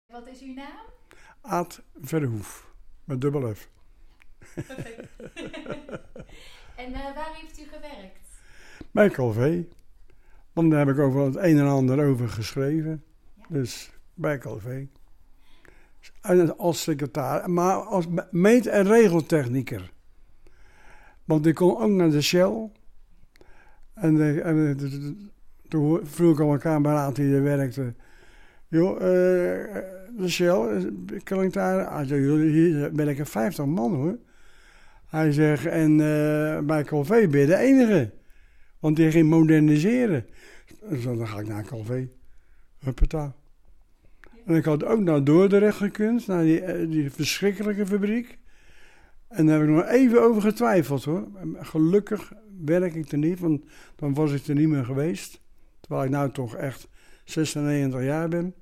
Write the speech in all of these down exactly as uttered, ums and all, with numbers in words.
Wat is uw naam? Aad Verhoef, met dubbel F. Perfect. En uh, waar heeft u gewerkt? Bij Calvé. Want daar heb ik over het een en ander over geschreven. Ja. Dus bij Calvé. Als secretaris, maar als meet- en regeltechnieker. Want ik kon ook naar de Shell. En, de, en de, de, de, toen vroeg ik al elkaar bij raad die er werkte. Joh, uh, de Shell, kan ik daar... Hij zei, hier werken vijftig man hoor. Hij zegt, en uh, bij Calvé ben je de enige. Want die ging moderniseren. Dus dan ga ik naar Calvé. Huppata. En ik had ook naar Dordrecht gekund, naar die, die verschrikkelijke fabriek. En daar heb ik nog even over getwijfeld hoor. Gelukkig werk ik er niet, want dan was ik er niet meer geweest. Terwijl ik nou toch echt zesennegentig jaar ben.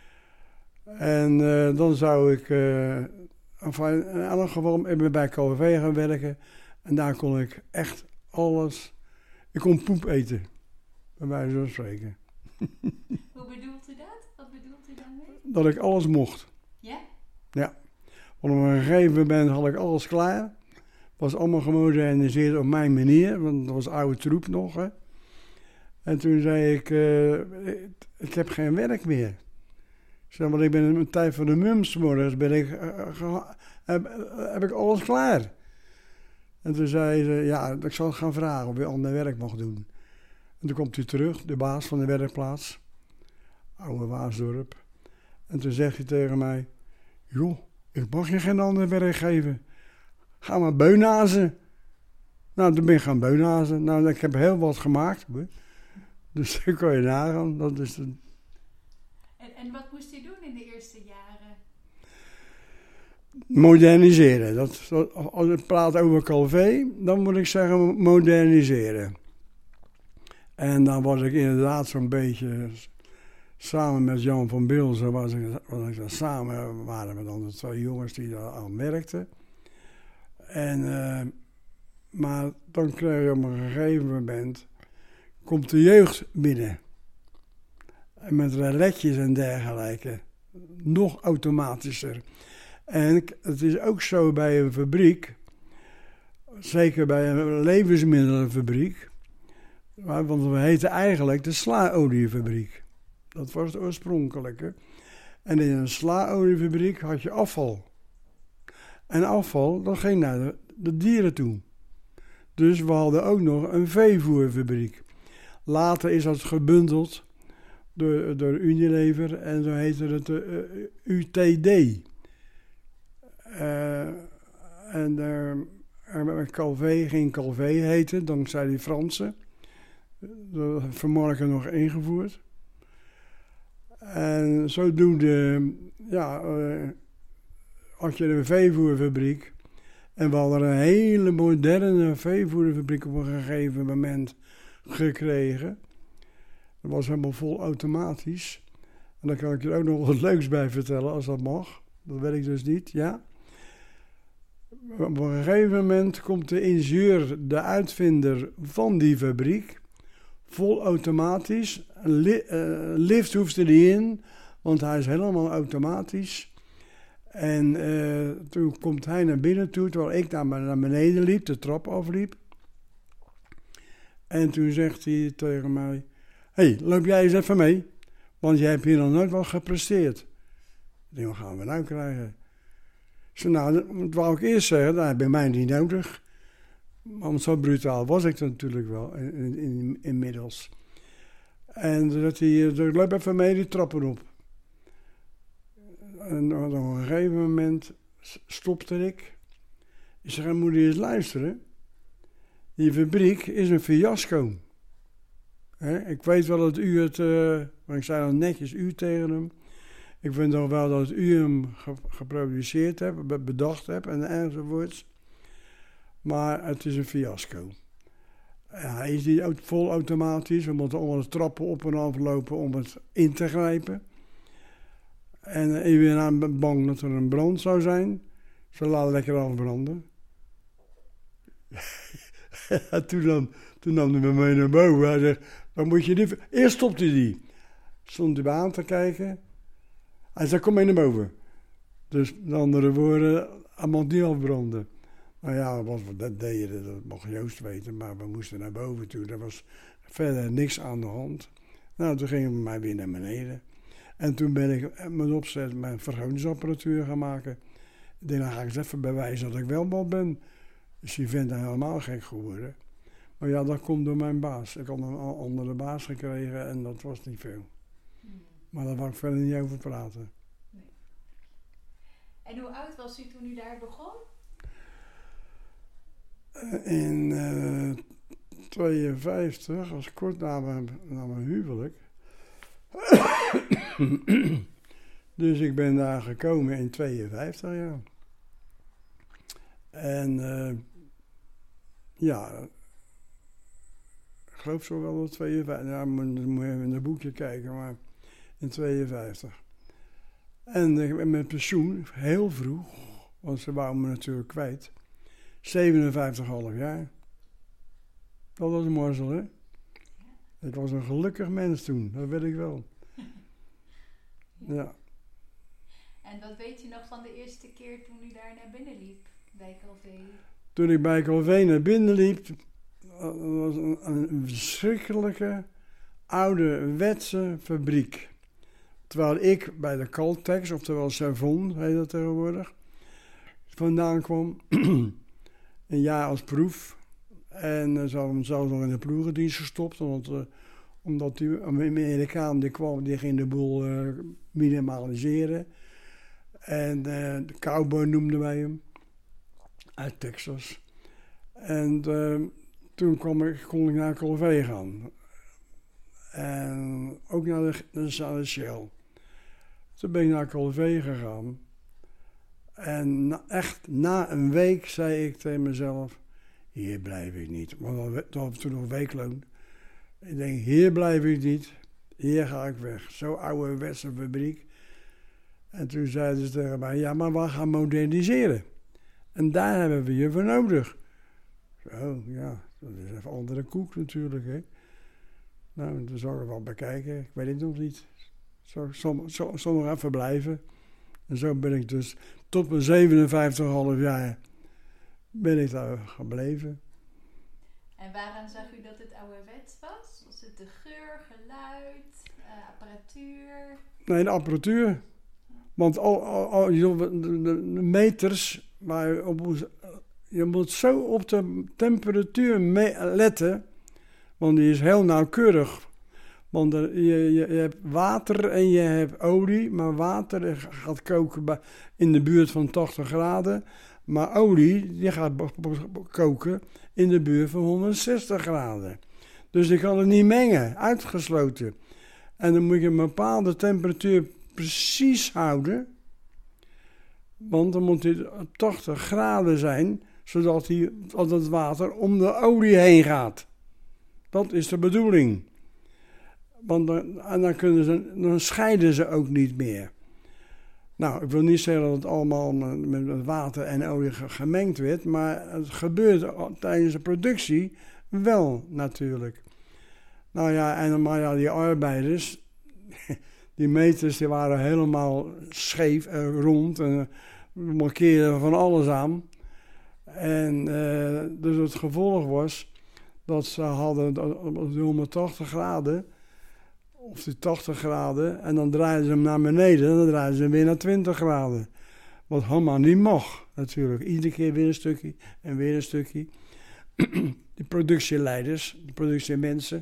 En uh, dan zou ik uh, enfin, in elk geval even bij K V gaan werken. En daar kon ik echt alles... Ik kon poep eten, bij wijze van spreken. Hoe bedoelt u dat? Wat bedoelt u daarmee? Dat ik alles mocht. Ja? Ja. Want op een gegeven moment had ik alles klaar. Het was allemaal gemoderniseerd op mijn manier, want dat was oude troep nog. Hè. En toen zei ik, uh, ik heb geen werk meer. Ik zei, want ik ben in de tijd van de mums morgens, ben ik, uh, ge- heb, uh, heb ik alles klaar. En toen zei ze, ja, ik zal gaan vragen of je ander werk mag doen. En toen komt hij terug, de baas van de werkplaats. Oude Waasdorp. En toen zegt hij tegen mij, joh, ik mag je geen ander werk geven. Ga maar beunhazen. Nou, toen ben ik gaan beunhazen. Nou, ik heb heel wat gemaakt. Hoor. Dus dan kan je nagaan. Dat is de... en, en wat moest u doen in de eerste jaren? Moderniseren. Dat, dat, als ik praat over Calvé, dan moet ik zeggen moderniseren. En dan was ik inderdaad zo'n beetje... Samen met Jan van Bilzen was ik, was ik daar samen, waren we dan de twee jongens die daar aan werkten. En, uh, maar dan kreeg je op een gegeven moment, komt de jeugd binnen. En met reletjes en dergelijke. Nog automatischer. En het is ook zo bij een fabriek, zeker bij een levensmiddelenfabriek, want we heten eigenlijk de slaoliefabriek. Dat was het oorspronkelijke. En in een slaoliefabriek had je afval. En afval, dat ging naar de, de dieren toe. Dus we hadden ook nog een veevoerfabriek. Later is dat gebundeld door, door Unilever en zo heette het uh, U T D. Uh, en uh, Calvé ging Calvé heten, dankzij die Fransen. Dat heeft vanmorgen nog ingevoerd. En zodoende, ja, uh, had je een veevoerfabriek. En we hadden een hele moderne veevoerfabriek op een gegeven moment gekregen. Dat was helemaal vol automatisch. En daar kan ik je ook nog wat leuks bij vertellen, als dat mag. Dat weet ik dus niet, ja. Op een gegeven moment komt de ingenieur, de uitvinder van die fabriek... Vol automatisch. Li- uh, lift hoeft er niet in, want hij is helemaal automatisch. En uh, toen komt hij naar binnen toe, terwijl ik naar, naar beneden liep, de trap afliep. En toen zegt hij tegen mij, hé, hey, loop jij eens even mee, want jij hebt hier nog nooit wat gepresteerd. Ik denk, wat gaan we nou krijgen? Ik zei, nou, dat wou ik eerst zeggen, dat heb je mij niet nodig. Want zo brutaal was ik natuurlijk wel in, in, in, inmiddels. En dat hij, ik loop even mee die trappen op. En op een gegeven moment stopte ik. Ik zeg, moet je eens luisteren. Die fabriek is een fiasco. He, ik weet wel dat u het, uh, maar ik zei dan netjes u tegen hem. Ik vind toch wel dat u hem ge, geproduceerd hebt, bedacht hebt en enzovoorts. Maar het is een fiasco. Ja, hij is niet vol automatisch. We moeten allemaal de trappen op en af lopen om het in te grijpen. En ik ben bang dat er een brand zou zijn. Ze laten lekker afbranden. Ja, toen, nam, toen nam hij me mee naar boven. Hij zegt, dan moet je niet... Eerst stopte hij die. Stond hij me aan te kijken. Hij zei, kom mee naar boven. Dus met andere woorden, allemaal niet afbranden. Nou ja, wat we dat deden, dat mocht Joost weten, maar we moesten naar boven toe. Er was verder niks aan de hand. Nou, toen gingen we maar weer naar beneden. En toen ben ik met opzet mijn vergrotingsapparatuur gaan maken. Ik denk, dan ga ik eens even bewijzen dat ik wel wat ben. Dus die vent is helemaal gek geworden. Maar ja, dat komt door mijn baas. Ik had een andere baas gekregen en dat was niet veel. Hmm. Maar daar wou ik verder niet over praten. Nee. En hoe oud was u toen u daar begon? In uh, tweeënvijftig, als kort na mijn, na mijn huwelijk. Dus ik ben daar gekomen in tweeënvijftig, ja. En uh, ja, ik geloof zo wel dat tweeënvijftig, ja, moet, moet even in het boekje kijken, maar in tweeënvijftig. En uh, met pensioen, heel vroeg, want ze wouden me natuurlijk kwijt. zevenenvijftig komma vijf jaar. Dat was een morzel, hè? Ik was een gelukkig mens toen, dat weet ik wel. Ja. En wat weet je nog van de eerste keer toen u daar naar binnen liep, bij Calvé? Toen ik bij Calvé naar binnen liep, dat was een, een verschrikkelijke, ouderwetse fabriek. Terwijl ik bij de Caltex, oftewel Savon, heet dat tegenwoordig, vandaan kwam. Een jaar als proef. En uh, ze hadden hem zelfs nog in de ploegendienst gestopt. Want, uh, omdat die Amerikaan die kwam, die ging de boel uh, minimaliseren. En uh, de cowboy noemden wij hem. Uit Texas. En uh, toen kwam ik, kon ik naar Calvé gaan. En ook naar de, naar de Shell. Toen ben ik naar Calvé gegaan. En na, echt na een week zei ik tegen mezelf, hier blijf ik niet. Want dat was toen nog weekloon. Ik denk, hier blijf ik niet. Hier ga ik weg. Zo'n ouderwetse fabriek. En toen zeiden ze tegen mij, ja, maar we gaan moderniseren. En daar hebben we je voor nodig. Zo, ja, dat is even andere koek natuurlijk, hè. Nou, dat zal ik wel bekijken. Ik weet het nog niet. Zo, som, zo, zo nog even blijven. En zo ben ik dus tot mijn zevenenvijftig komma vijf jaar ben ik daar gebleven. En waaraan zag u dat het ouderwets was? Was het de geur, geluid, uh, apparatuur? Nee, de apparatuur. Want al, al, al de, de, de meters, maar op, je moet zo op de temperatuur me- letten, want die is heel nauwkeurig. Want er, je, je, je hebt water en je hebt olie, maar water gaat koken bij, in de buurt van tachtig graden. Maar olie die gaat koken in de buurt van honderdzestig graden. Dus je kan het niet mengen, uitgesloten. En dan moet je een bepaalde temperatuur precies houden. Want dan moet het op tachtig graden zijn, zodat die, dat het water om de olie heen gaat. Dat is de bedoeling. Want dan, en dan, kunnen ze, dan scheiden ze ook niet meer. Nou, ik wil niet zeggen dat het allemaal met, met water en olie gemengd werd, maar het gebeurt tijdens de productie wel natuurlijk. Nou ja, en maar ja, die arbeiders, die meters, die waren helemaal scheef en rond en markeerden van alles aan. En uh, dus het gevolg was dat ze hadden honderdtachtig graden, of die tachtig graden, en dan draaiden ze hem naar beneden en dan draaiden ze hem weer naar twintig graden. Wat helemaal niet mag, natuurlijk. Iedere keer weer een stukje en weer een stukje. Die productieleiders, die productiemensen.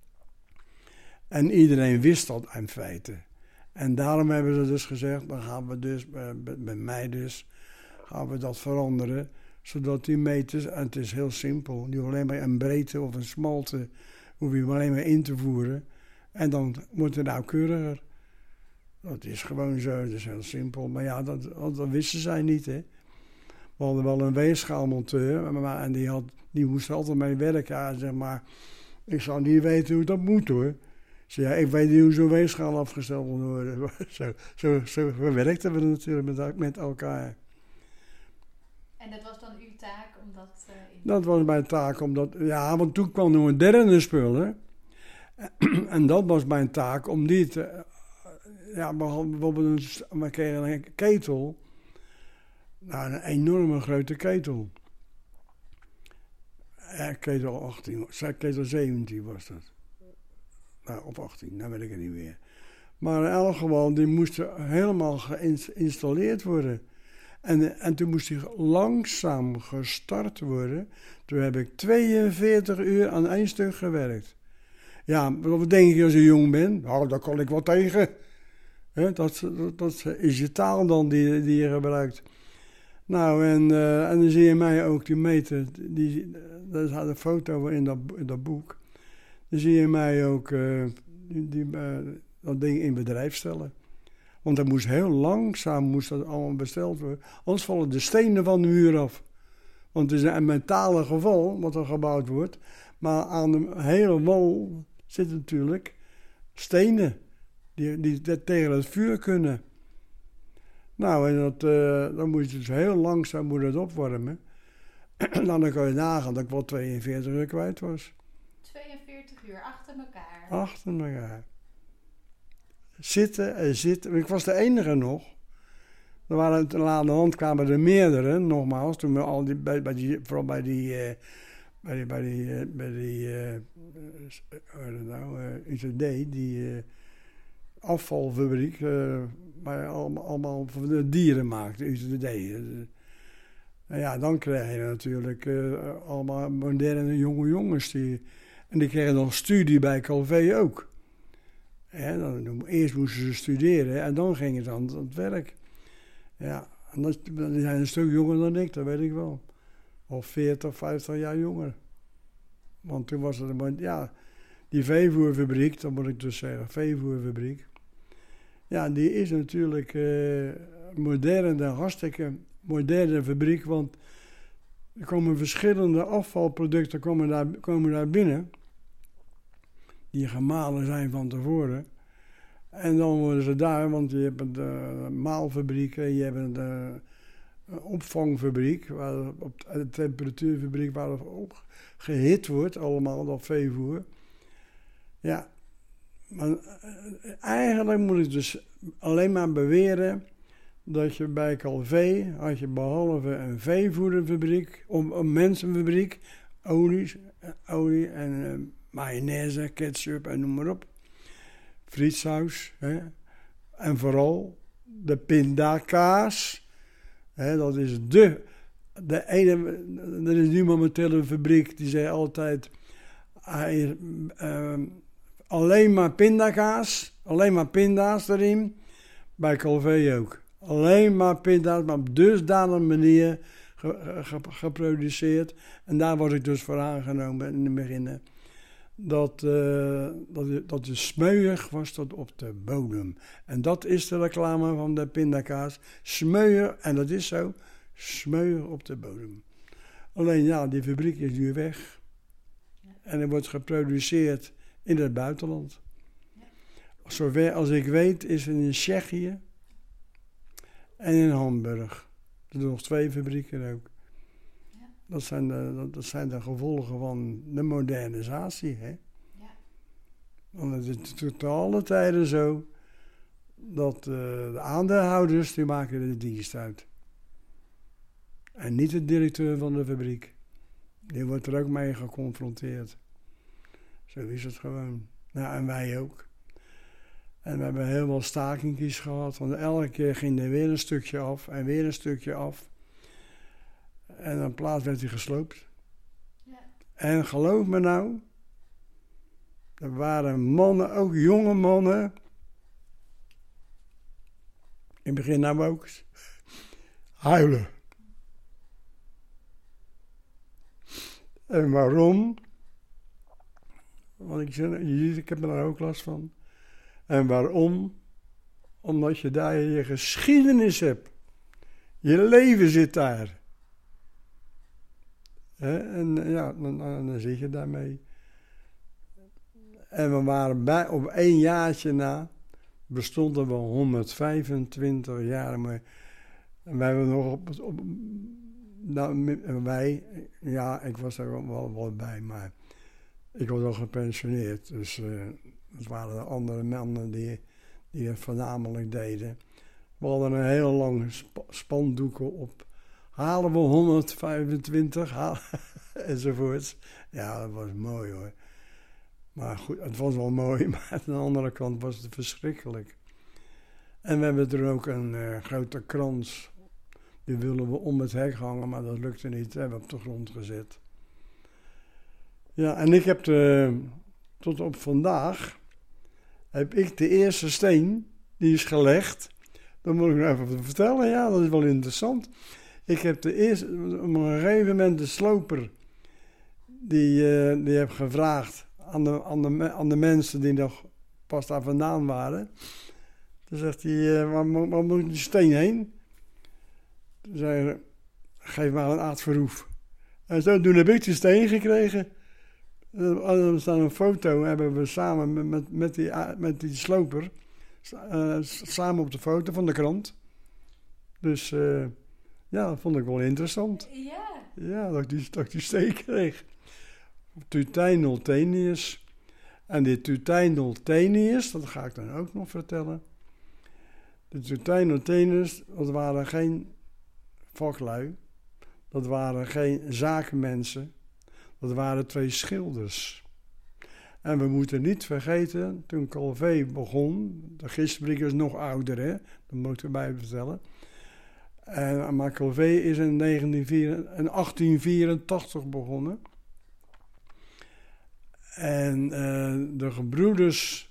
En iedereen wist dat in feite. En daarom hebben ze dus gezegd, dan gaan we dus, bij mij dus, gaan we dat veranderen. Zodat die meters, en het is heel simpel, je hoeft alleen maar een breedte of een smalte, hoef je hem alleen maar in te voeren. En dan wordt het nauwkeuriger. Dat is gewoon zo, dat is heel simpel. Maar ja, dat, dat wisten zij niet, hè. We hadden wel een weegschaalmonteur, maar, en die, had, die moest er altijd mee werken. Ja, zeg maar, ik zou niet weten hoe dat moet, hoor. Zeg, ja, ik weet niet hoe zo'n weegschaal afgesteld moet worden. zo, zo, zo werkten we natuurlijk met, met elkaar. En dat was dan uw taak om dat... Uh, in... Dat was mijn taak, omdat... Ja, want toen kwam nog een derde spul, hè. En dat was mijn taak om die te, ja, bijvoorbeeld een, we kregen een ketel. Nou, een enorme grote ketel. Ja, ketel achttien, ketel zeventien was dat. Nou, op achttien, dat weet ik het niet meer. Maar in elk geval, die moest helemaal geïnstalleerd worden. En, en toen moest die langzaam gestart worden. Toen heb ik tweeënveertig uur aan één stuk gewerkt. Ja, wat denk je als je jong bent? Nou, daar kan ik wel tegen. He, dat, dat, dat is je taal dan die, die je gebruikt. Nou, en, uh, en dan zie je mij ook die meter. Die, daar staat een foto in dat, in dat boek. Dan zie je mij ook uh, die, die, uh, dat ding in bedrijf stellen. Want dat moest heel langzaam moest dat allemaal besteld worden. Anders vallen de stenen van de muur af. Want het is een metalen geval wat er gebouwd wordt. Maar aan de hele wal zitten natuurlijk stenen. Die, die tegen het vuur kunnen. Nou, en dat, uh, dan moet je dus heel langzaam moet het opwarmen. Nou, dan kan je nagaan dat ik wel tweeënveertig uur kwijt was. tweeënveertig uur achter elkaar. Achter elkaar. Zitten en zitten. Ik was de enige nog. Er waren aan de hand kwamen er meerdere, nogmaals. Toen we al die, bij, bij die, vooral bij die, uh, bij die, bij die, uh, bij die, uh, uh, nou, uh, U T D, die uh, afvalfabriek, uh, waar je allemaal, allemaal voor de dieren maakt, U T D. Uh, en ja, dan krijg je natuurlijk uh, allemaal moderne jonge jongens die, en die kregen nog studie bij Calvé ook. Ja, dan, eerst moesten ze studeren en dan ging het aan, aan het werk. Ja, en dat, die zijn een stuk jonger dan ik, dat weet ik wel. Of veertig, vijftig jaar jonger. Want toen was het, ja, die veevoerfabriek, dat moet ik dus zeggen, veevoerfabriek. Ja, die is natuurlijk uh, moderne, hartstikke moderne fabriek, want er komen verschillende afvalproducten komen daar, komen daar binnen. Die gemalen zijn van tevoren. En dan worden ze daar, want je hebt een maalfabriek en je hebt een, een opvangfabriek, waar op de temperatuurfabriek waar het op gehit wordt, allemaal dat veevoer. Ja, maar eigenlijk moet ik dus alleen maar beweren dat je bij Calvé had je behalve een veevoederfabriek, of een mensenfabriek, olie, olie en uh, mayonaise, ketchup en noem maar op. Frietsaus. Hè. En vooral de pindakaas. Hè, dat is de, de ene. Er is nu momenteel een fabriek die zegt altijd: hij, uh, alleen maar pindakaas, alleen maar pinda's erin. Bij Calvé ook. Alleen maar pinda's, maar op dusdanige manier ge, ge, geproduceerd. En daar was ik dus voor aangenomen in het begin. Dat, uh, dat, dat de smeuig was tot op de bodem. En dat is de reclame van de pindakaas. Smeuig, en dat is zo, smeuig op de bodem. Alleen ja, die fabriek is nu weg. Ja. En er wordt geproduceerd in het buitenland. Ja. Zover als ik weet is het in Tsjechië en in Hamburg. Er zijn nog twee fabrieken ook. Dat zijn, de, dat zijn de gevolgen van de modernisatie. Hè? Ja. Want het is tot alle tijden zo dat uh, de aandeelhouders die maken de dienst uit. En niet de directeur van de fabriek. Die wordt er ook mee geconfronteerd. Zo is het gewoon. Nou, en wij ook. En we hebben heel veel stakingjes gehad. Want elke keer ging er weer een stukje af en weer een stukje af. En dan plaats werd hij gesloopt. Ja. En geloof me nou, er waren mannen, ook jonge mannen. In het begin nou ook. Huilen. En waarom? Want ik zeg, je ziet, ik heb er ook last van. En waarom? Omdat je daar je geschiedenis hebt. Je leven zit daar. He, en ja, dan, dan zit je daarmee. En we waren bij, op één jaartje na, bestonden we honderdvijfentwintig jaar. Maar en wij hebben nog op, op nou, wij, ja, ik was er wel, wel bij, maar ik was al gepensioneerd. Dus uh, het waren de andere mannen die, die het voornamelijk deden. We hadden een heel lang sp- spandoeken op. Halen we honderdvijfentwintig haal, enzovoorts. Ja, dat was mooi hoor. Maar goed, het was wel mooi, maar aan de andere kant was het verschrikkelijk. En we hebben er ook een uh, grote krans. Die willen we om het hek hangen, maar dat lukte niet. Dat hebben we op de grond gezet. Ja, en ik heb de, tot op vandaag, heb ik de eerste steen, die is gelegd. Dat moet ik nog even vertellen, ja, dat is wel interessant. Ik heb de eerste, op een gegeven moment de sloper, die, uh, die heb gevraagd aan de, aan, de, aan de mensen die nog pas daar vandaan waren. Toen zegt hij, uh, waar, waar moet die steen heen? Toen zei hij, geef maar een aardverroef. En zo toen heb ik die steen gekregen. Er staat een foto, hebben we samen met, met, met, die, met die sloper, uh, samen op de foto van de krant. Dus uh, ja, dat vond ik wel interessant. Ja. Ja, dat ik die, dat ik die steen kreeg. Tutijn Noltenius. En die Tutijn Noltenius, dat ga ik dan ook nog vertellen. De Tutijn Noltenius, dat waren geen vaklui. Dat waren geen zakenmensen. Dat waren twee schilders. En we moeten niet vergeten, toen Calvé begon, de gistfabriek is nog ouder, hè? Dat moet ik erbij vertellen. En, maar Calvé is in, in achttien vierentachtig begonnen. En uh, de gebroeders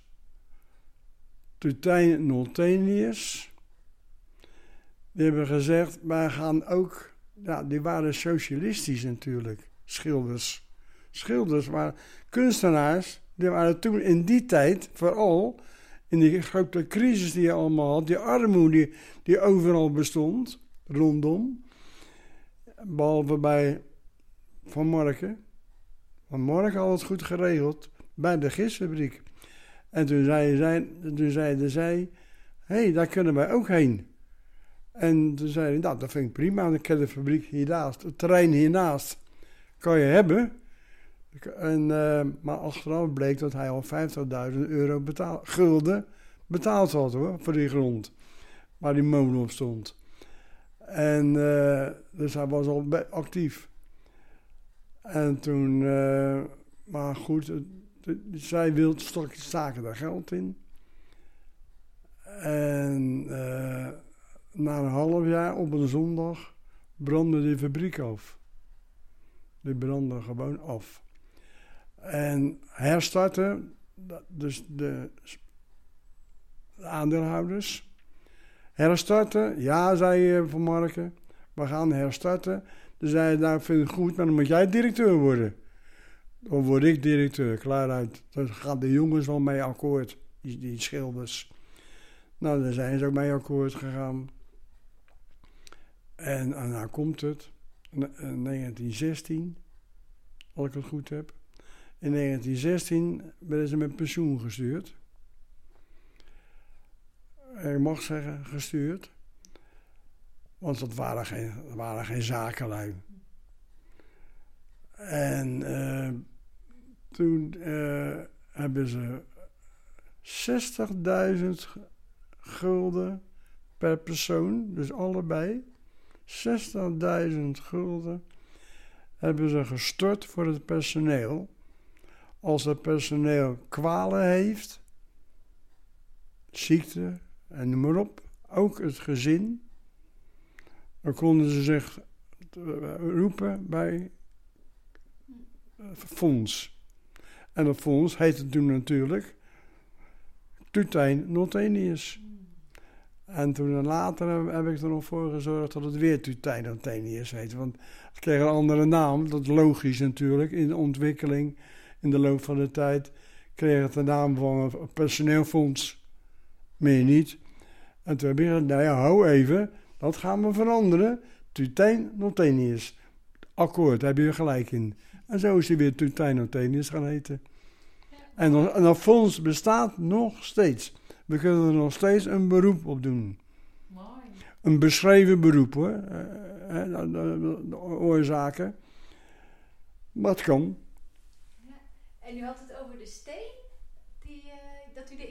Tutijn Noltenius, die hebben gezegd, wij gaan ook, ja, die waren socialistisch natuurlijk. Schilders. Schilders waren kunstenaars. Die waren toen in die tijd, vooral in die grote crisis die je allemaal had, die armoede die, die overal bestond, rondom. Behalve bij Van Morken. Van Morken had het goed geregeld bij de gistfabriek. En toen zeiden zij, toen zeiden zij, hé, hey, daar kunnen wij ook heen. En toen zeiden nou, dat vind ik prima. Ik heb de fabriek hiernaast, het terrein hiernaast. Kan je hebben. En, uh, maar achteraf bleek dat hij al vijftigduizend euro betaal, gulden betaald had hoor, voor die grond. Waar die molen op stond. En uh, dus hij was al be- actief. En toen, uh, maar goed, het, het, zij wilde straks zaken daar geld in. En uh, na een half jaar op een zondag brandde die fabriek af. Die brandde gewoon af. En herstarten, dus de aandeelhouders. Herstarten, ja, zei Van Marken, we gaan herstarten. Toen zei hij, nou, ik vind het goed, maar dan moet jij directeur worden. Dan word ik directeur, klaar uit. Dan gaan de jongens wel mee akkoord, die, die schilders. Nou, daar zijn ze ook mee akkoord gegaan. En, en nou komt het. In negentien zestien, als ik het goed heb. In negentien zestien werden ze met pensioen gestuurd. Ik mag zeggen gestuurd. Want dat waren geen, dat waren geen zakenlui. En uh, toen uh, hebben ze zestigduizend gulden per persoon, dus allebei, zestigduizend gulden hebben ze gestort voor het personeel. Als het personeel kwalen heeft, ziekte en noem maar op, ook het gezin, dan konden ze zich roepen bij fonds. En dat fonds heette toen natuurlijk Tutijn Noltenius. En toen later heb ik er nog voor gezorgd dat het weer Tutijn Noltenius heette. Want het kreeg een andere naam, dat is logisch natuurlijk, in de ontwikkeling, in de loop van de tijd, kreeg het de naam van een personeelfonds. Meer niet. En toen heb ik gezegd, nou ja, hou even, dat gaan we veranderen. Tutijn Noltenius. Akkoord, daar heb je gelijk in. En zo is hij weer Tutijn Noltenius gaan heten. En, dat, en dat fonds bestaat nog steeds. We kunnen er nog steeds een beroep op doen. Mooi. Een beschreven beroep hoor. Uh, uh, de, de, de oorzaken. Maar het kan. Ja. En u had het over de steen. Die, uh, dat u de eerste steen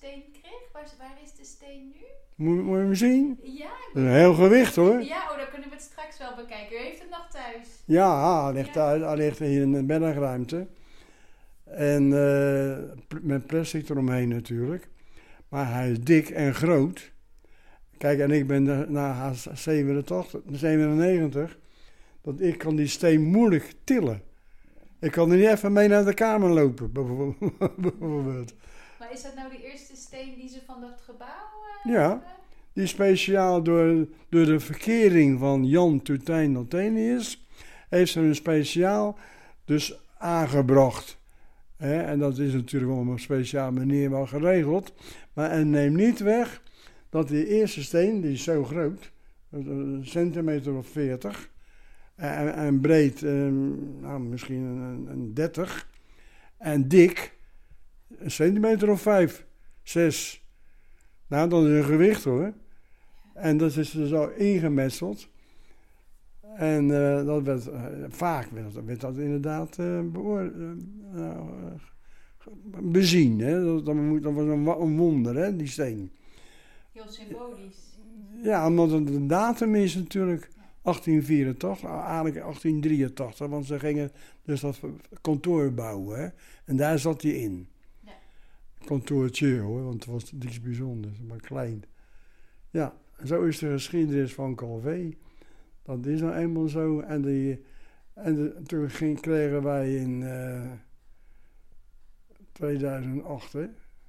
steen kreeg? Waar, waar is de steen nu? Moet, moet je hem zien? Ja. Een heel gewicht hoor. Ja, oh, dan kunnen we het straks wel bekijken. U heeft hem nog thuis. Ja, hij ligt, Ja. thuis, hij ligt hier in de bergruimte. En uh, met plastic eromheen natuurlijk. Maar hij is dik en groot. Kijk, en ik ben na na zevenentachtig, zevenennegentig. Dat ik kan die steen moeilijk tillen. Ik kan er niet even mee naar de kamer lopen, bijvoorbeeld. Maar is dat nou de eerste steen die ze van dat gebouw uh, Ja, hebben? die speciaal door, door de verkering van Jan Tutijn Notenius heeft ze een speciaal dus aangebracht. He, en dat is natuurlijk op een speciale manier wel geregeld. Maar het neemt niet weg dat die eerste steen, die is zo groot, een centimeter of veertig, en, en breed um, nou, misschien een, een dertig, en dik een centimeter of vijf, zes. Nou, dat is een gewicht hoor. En dat is er zo ingemetseld. En uh, dat werd, uh, vaak werd dat, werd dat inderdaad uh, beoor, uh, uh, bezien. Hè? Dat, dat, dat was een, een wonder, hè, die steen. Heel symbolisch. Ja, omdat het een datum is natuurlijk. achttien vierentachtig, eigenlijk achttien drieëntachtig. Want ze gingen dus dat kantoor bouwen. Hè? En daar zat hij in. Ja. Kantoortje hoor, want het was niks bijzonders, maar klein. Ja, zo is de geschiedenis van Calvé. Dat is nou eenmaal zo. En, die, en de, toen ging, kregen wij in uh, tweeduizend acht, hè.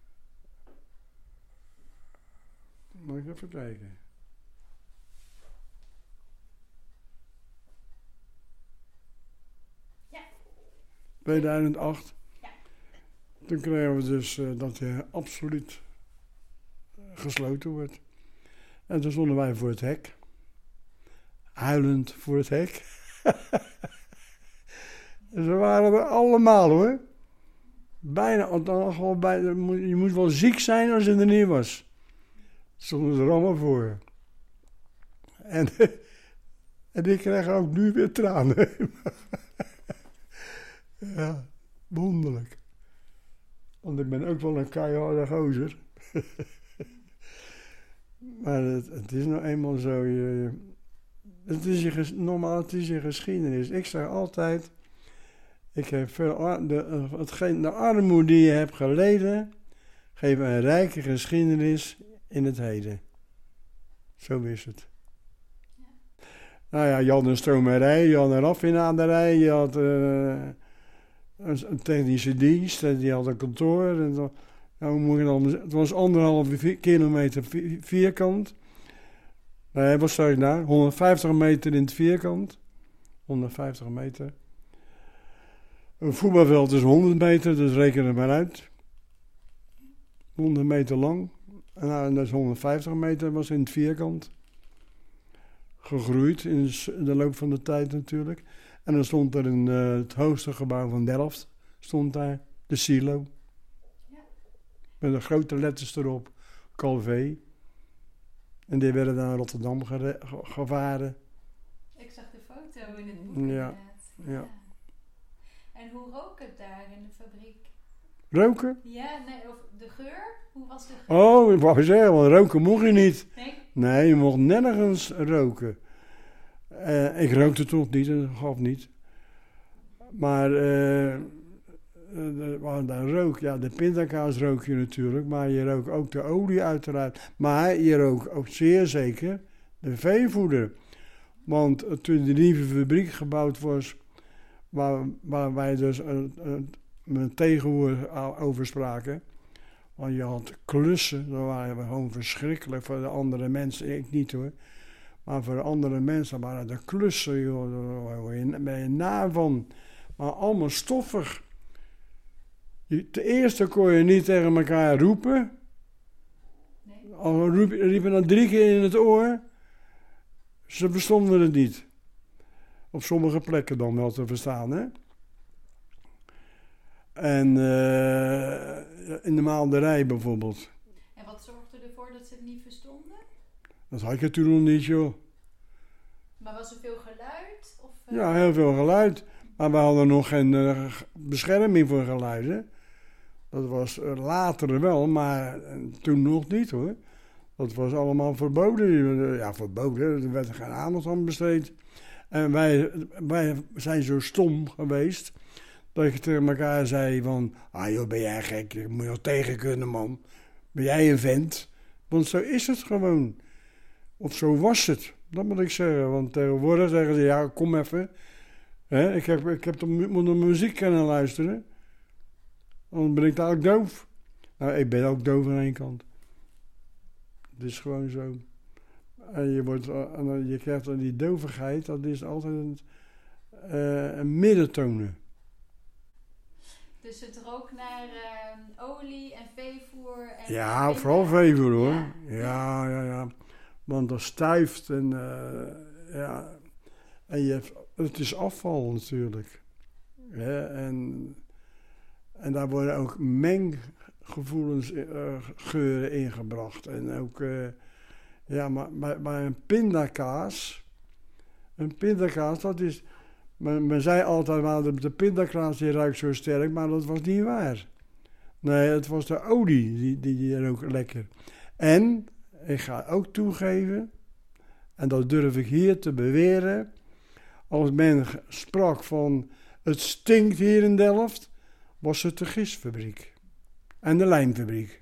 Moet ik even kijken. Ja. tweeduizend acht. Ja. Toen kregen we dus uh, dat hij absoluut gesloten wordt. En toen stonden wij voor het hek. Huilend voor het hek. En ze waren er allemaal hoor. Bijna, dan gewoon bijna, je moet wel ziek zijn als je er niet was. Stonden ze er allemaal voor. En, en ik krijg ook nu weer tranen. Ja, wonderlijk. Want ik ben ook wel een keiharde gozer. Maar het, het is nou eenmaal zo. Je, het is je, normaal, het is je geschiedenis. Ik zeg altijd. Ik heb veel, de, hetgeen, de armoede die je hebt geleden. Geeft een rijke geschiedenis in het heden. Zo is het. Ja. Nou ja, je had een stromerij, je had een raffinaderij, je had uh, een, een technische dienst, die had een kantoor. En dan, nou, hoe moet je dan, het was anderhalve kilometer vierkant. Nee, wat zou ik daar? honderdvijftig meter in het vierkant. honderdvijftig meter. Een voetbalveld is honderd meter, dus reken er maar uit. honderd meter lang. En nou, dat is honderdvijftig meter, was in het vierkant. Gegroeid in de loop van de tijd natuurlijk. En dan stond er een, uh, het hoogste gebouw van Delft, stond daar, de silo. Ja. Met de grote letters erop, Calvé. En die werden naar Rotterdam gere- ge- gevaren. Ik zag de foto in het boek inderdaad. Ja. Ja. En hoe rook het daar in de fabriek? Roken? Ja, nee, of de geur? Hoe was de geur? Oh, ik wou zeggen, want roken mocht je niet. Nee? Nee, je mocht nergens roken. Uh, ik rookte toch niet, dat gaf niet. Maar uh, uh, dan rook, ja, de pindakaas rook je natuurlijk, maar je rook ook de olie uiteraard. Maar je rook ook zeer zeker de veevoeder. Want uh, toen de nieuwe fabriek gebouwd was, waar, waar wij dus uh, uh, met tegenwoordig over spraken. Want je had klussen, dat waren gewoon verschrikkelijk voor de andere mensen. Ik niet hoor. Maar voor de andere mensen waren de klussen, joh, daar ben je na van. Maar allemaal stoffig. Je, ten eerste kon je niet tegen elkaar roepen. Nee. Al riep, riepen dan drie keer in het oor. Ze verstonden het niet. Op sommige plekken dan wel te verstaan, hè. En uh, in de maalderij bijvoorbeeld. En wat zorgde ervoor dat ze het niet verstonden? Dat had je toen nog niet, joh. Maar was er veel geluid? Of, uh... Ja, heel veel geluid. Maar we hadden nog geen uh, bescherming voor geluid, hè. Dat was later wel, maar toen nog niet hoor. Dat was allemaal verboden. Ja, verboden, er werd geen aandacht aan besteed. En wij, wij zijn zo stom geweest dat je tegen elkaar zei van... Ah joh, ben jij gek, je moet je nog tegen kunnen man. Ben jij een vent? Want zo is het gewoon. Of zo was het, dat moet ik zeggen. Want tegenwoordig zeggen ze, ja kom even. He, ik heb, ik heb moet naar muziek kunnen luisteren. Dan ben ik dadelijk doof. Nou, ik ben ook doof aan één kant. Het is gewoon zo. En je, wordt, je krijgt dan die dovigheid, dat is altijd een, uh, een middentonen. Dus het rook naar uh, olie en veevoer? En ja, en vooral veevoer hoor. Ja, ja, ja. ja. Want dat stuift en uh, ja. En je hebt, het is afval natuurlijk. Ja, en, en daar worden ook menggevoelens, uh, geuren ingebracht. En ook, uh, ja, maar bij, bij een pindakaas, een pindakaas, dat is, men, men zei altijd wel, de, de pindakaas die ruikt zo sterk, maar dat was niet waar. Nee, het was de olie, die, die, die rook lekker. En, ik ga ook toegeven, en dat durf ik hier te beweren, als men sprak van het stinkt hier in Delft, was het de gistfabriek en de lijmfabriek.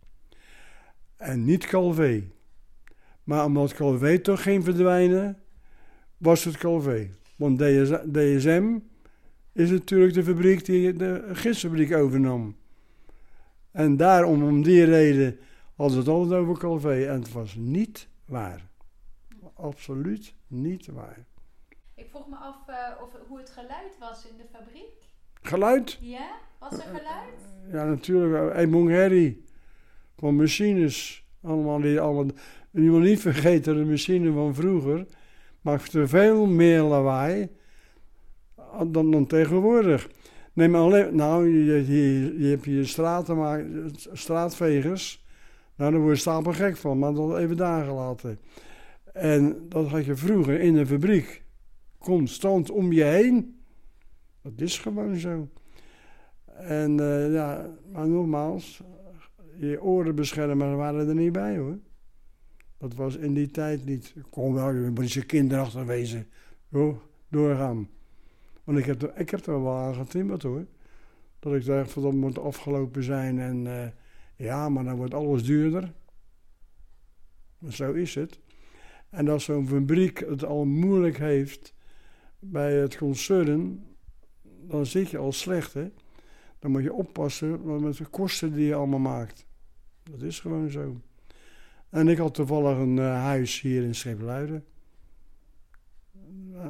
En niet Calvé. Maar omdat Calvé toch ging verdwijnen, was het Calvé. Want D S M is natuurlijk de fabriek die de gistfabriek overnam. En daarom, om die reden, hadden ze het altijd over Calvé. En het was niet waar. Absoluut niet waar. Ik vroeg me af uh, of, hoe het geluid was in de fabriek. Geluid? Ja? Was er geluid? Ja, natuurlijk. Een mong herrie. Van machines. Allemaal die allemaal. Je moet niet vergeten, de machine van vroeger maakte veel meer lawaai dan, dan tegenwoordig. Neem alleen, nou, je, je, je hebt je straten, straatvegers. Nou, daar word je stapel gek van, maar dat even daar gelaten. En dat had je vroeger in de fabriek. Constant om je heen. Dat is gewoon zo. En uh, ja, maar nogmaals, je oren beschermen waren er niet bij hoor. Dat was in die tijd niet. Kom wel, je moet je kinderachtig wezen. Jo, doorgaan. Want ik heb, er, ik heb er wel aan getimmerd hoor. Dat ik dacht van dat moet afgelopen zijn. En uh, ja, maar dan wordt alles duurder. Maar zo is het. En als zo'n fabriek het al moeilijk heeft bij het concern, dan zit je al slecht hè. Dan moet je oppassen met de kosten die je allemaal maakt. Dat is gewoon zo. En ik had toevallig een uh, huis hier in Schipluiden. Uh,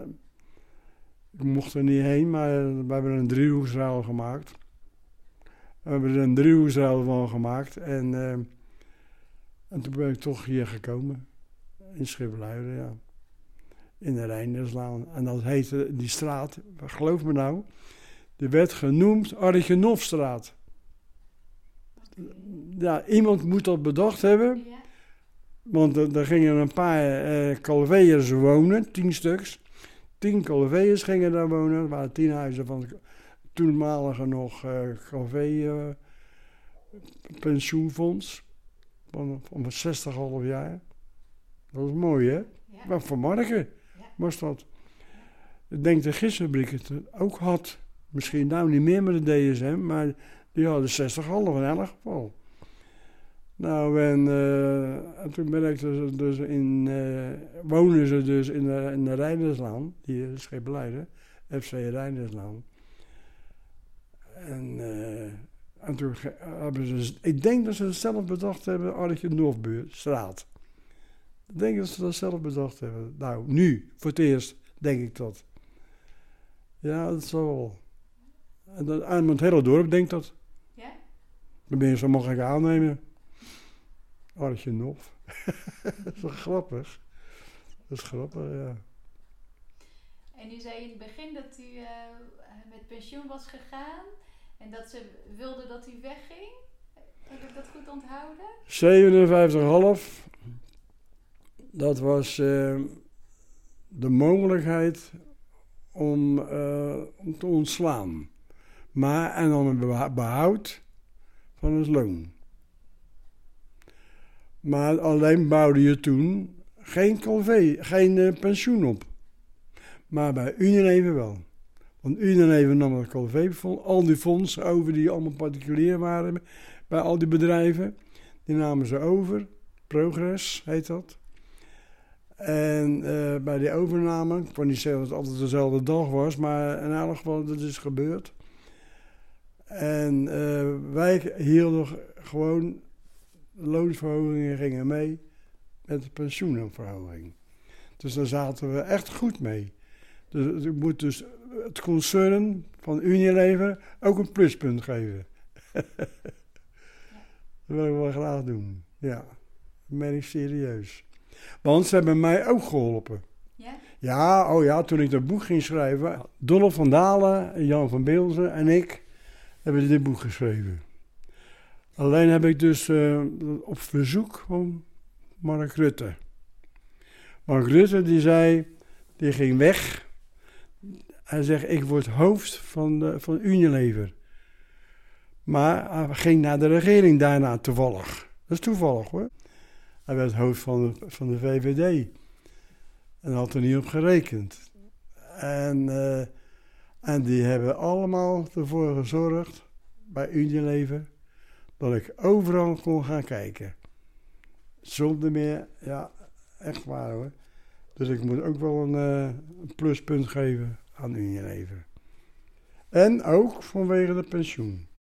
ik mocht er niet heen, maar we hebben een driehoeksruil gemaakt. We hebben er een driehoeksruil van gemaakt. En, uh, en toen ben ik toch hier gekomen. In Schipluiden, ja. In de Rijnderslaan. En dat heette die straat, geloof me nou, die werd genoemd Argenofstraat. Ja, iemand moet dat bedacht hebben. Ja. Want er, er gingen een paar uh, Calvéërs wonen, tien stuks. Tien Calvéërs gingen daar wonen. Er waren tien huizen van het toenmalige nog uh, Calvé uh, pensioenfonds. Van, van zestig half jaar. Dat was mooi, hè? Ja. Maar voor Marken ja. was dat. Ik denk de gistfabriek het ook had. Misschien nou niet meer met de D S M, maar die hadden zestig half in elk geval. Nou, en, uh, en toen ben ik dus, dus in, uh, wonen ze dus in de, in de Rijnderslaan, hier in Schipluiden, F C Rijnderslaan. En, uh, en toen hebben ze, ik denk dat ze het zelf bedacht hebben, Argenofstraat. Ik denk dat ze dat zelf bedacht hebben. Nou, nu, voor het eerst, denk ik dat. Ja, dat zal wel. En dat, aan het hele dorp denkt dat. Ja? Dan ben je zo mag ik aannemen. Argenof. Dat is wel grappig. Dat is grappig, ja. En u zei in het begin dat u uh, met pensioen was gegaan. En dat ze wilden dat u wegging. Heb ik dat goed onthouden? zevenenvijftig komma vijf. Dat was uh, de mogelijkheid om, uh, om te ontslaan. Maar, en dan een behoud van het loon. Maar alleen bouwde je toen geen, colvé, geen uh, pensioen op. Maar bij Unilever wel. Want Unilever nam het colvé-fonds, al die fondsen over die allemaal particulier waren bij al die bedrijven. Die namen ze over. Progress heet dat. En uh, bij die overname, ik kan niet zeggen dat het altijd dezelfde dag was, maar in elk geval, dat is gebeurd. En uh, wij hielden gewoon, loonsverhogingen gingen mee met de pensioenverhoging. Dus daar zaten we echt goed mee. Dus ik moet dus het concern van Unilever ook een pluspunt geven. Dat wil ik wel graag doen, ja. Dat meen ik serieus. Want ze hebben mij ook geholpen. Ja? Ja, oh ja, toen ik dat boek ging schrijven. Dolf van Dalen, Jan van Beelzen en ik hebben dit boek geschreven. Alleen heb ik dus uh, op verzoek van Mark Rutte. Mark Rutte die zei, die ging weg. Hij zegt, ik word hoofd van, de, van Unilever. Maar hij ging naar de regering daarna toevallig. Dat is toevallig hoor. Hij werd hoofd van de, van de V V D. En had er niet op gerekend. En, uh, en die hebben allemaal ervoor gezorgd, bij Unilever, dat ik overal kon gaan kijken. Zonder meer, ja, echt waar hoor. Dus ik moet ook wel een, uh, een pluspunt geven aan Unilever. En ook vanwege de pensioen.